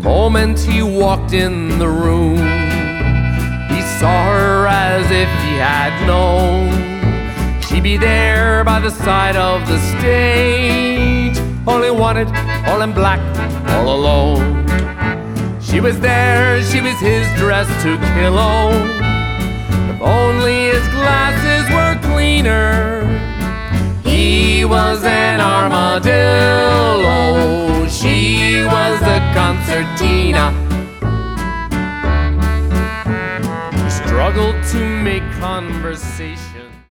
moment he walked in the room, he saw her as if he had known she'd be there by the side of the stage, all in wanted, all in black, all alone. She was there, she was his dress to kill on. If only his glasses were cleaner, he was an armadillo, she was a concertina. He struggled to make conversation.